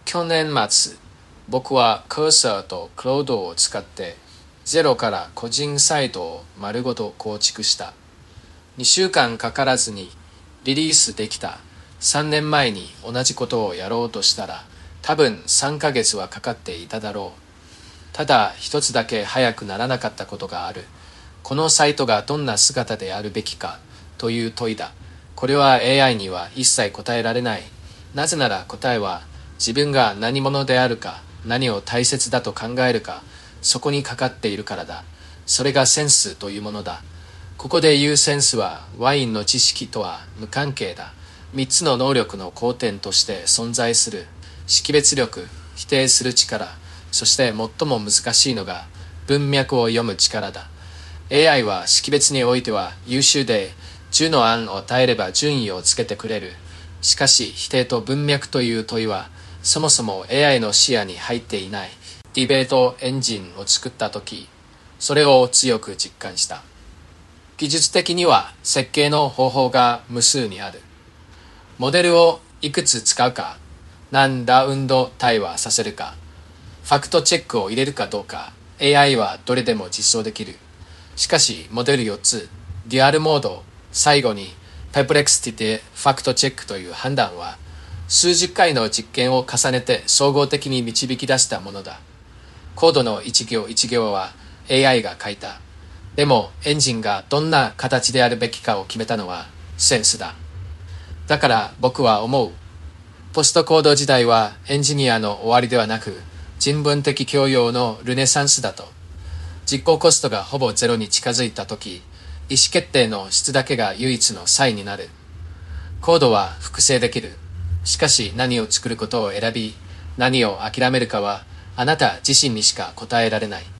去年末、僕はカーサーとクロードを使ってゼロから個人サイトを丸ごと構築した。2週間かからずにリリースできた。3年前に同じことをやろうとしたら多分3ヶ月はかかっていただろう。ただ一つだけ早くならなかったことがある。このサイトがどんな姿であるべきかという問いだ。これは AI には一切答えられない。なぜなら答えは自分が何者であるか、何を大切だと考えるか、そこにかかっているからだ。それがセンスというものだ。ここで言うセンスはワインの知識とは無関係だ。3つの能力の交点として存在する識別力、否定する力、そして最も難しいのが文脈を読む力だ。AI は識別においては優秀で10の案を与えれば順位をつけてくれる。しかし否定と文脈という問いはそもそも AI の視野に入っていない。ディベートエンジンを作ったとき、それを強く実感した。技術的には設計の方法が無数にある。モデルをいくつ使うか、何ラウンド対話させるか、ファクトチェックを入れるかどうか、AI はどれでも実装できる。しかし、モデル4つ、デュアルモード、最後にペプレクシティでファクトチェックという判断は、数十回の実験を重ねて総合的に導き出したものだ。コードの一行一行は AI が書いた。でも、エンジンがどんな形であるべきかを決めたのはセンスだ。だから僕は思う。ポストコード時代はエンジニアの終わりではなく、人文的教養のルネサンスだと。実行コストがほぼゼロに近づいたとき、意思決定の質だけが唯一の差異になる。コードは複製できる。しかし何を作ることを選び、何を諦めるかはあなた自身にしか答えられない。